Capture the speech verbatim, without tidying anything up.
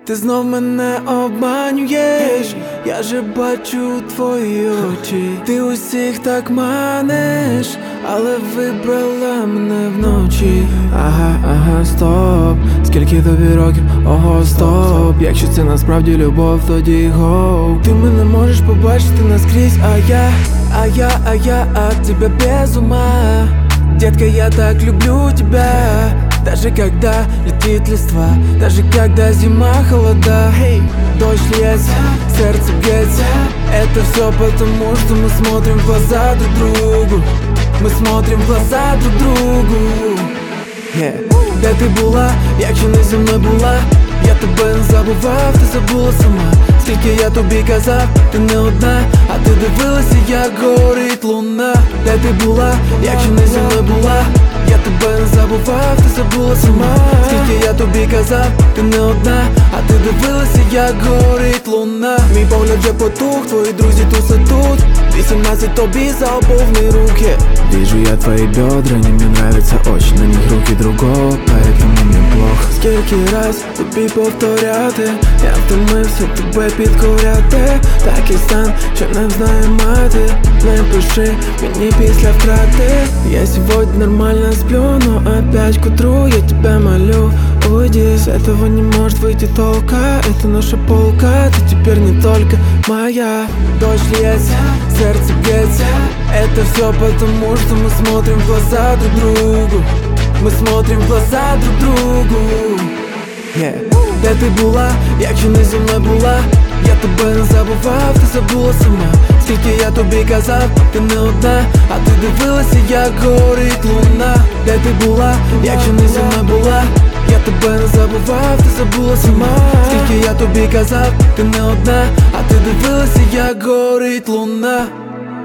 Ти знов мене обманюєш, я же бачу твої очі. Ти усіх так манеш, але вибрала мене вночі. Ага, ага, стоп, скільки тобі років, ого, стоп. Якщо це насправді любов, тоді гоу. Ти мене можеш побачити наскрізь, а я, а я, а я от тебя без ума. Детка, я так люблю тебя. Даже когда летит листва, даже когда зима, холода, hey, дождь льет, сердце бьется. Это все потому, что мы смотрим в глаза друг другу. Мы смотрим в глаза друг другу. yeah. Де ти була, якщо не зі мною була? Я тебе не забував, ти забула сама. Скільки я тобі казав, ти не одна, а ти дивилася, як горить луна. Де ти була, якщо не зі мною була? Я тебе не забував, ти забула сама. Скільки я тобі казав, ти не одна, а ти дивилася, як горить луна. Мій погляд вже потух, твої друзі туса тут. Вісімнадцять тобі за обувні руки. Вижу я твои бедра, не мне нравятся очень. На них руки другого, поэтому мне плохо. Скільки раз тобі повторяти, я втомився тебе підкоряти. Такий стан, що не знає мати. Не пиши мені після втрати. Я сегодня нормально сплю, но опять к утру я тебя молю. Уйди, с этого не может выйти толка. Это наша полка, ты теперь не только моя. Дождь льется, сердце бьется. Это все потому, что мы смотрим в глаза друг другу. Мы смотрим в глаза друг другу. yeah. Де ти була, якщо не зі мною була? Я тебе не забував, ти забула сама. Скільки я тобі казав, ти не одна, а ти дивилася, як горить луна. Де ти була, якщо не зі мною була? Я тебе не забував, ти забула сама. Скільки я тобі казав, ти не одна, а ти дивилася, як горить луна.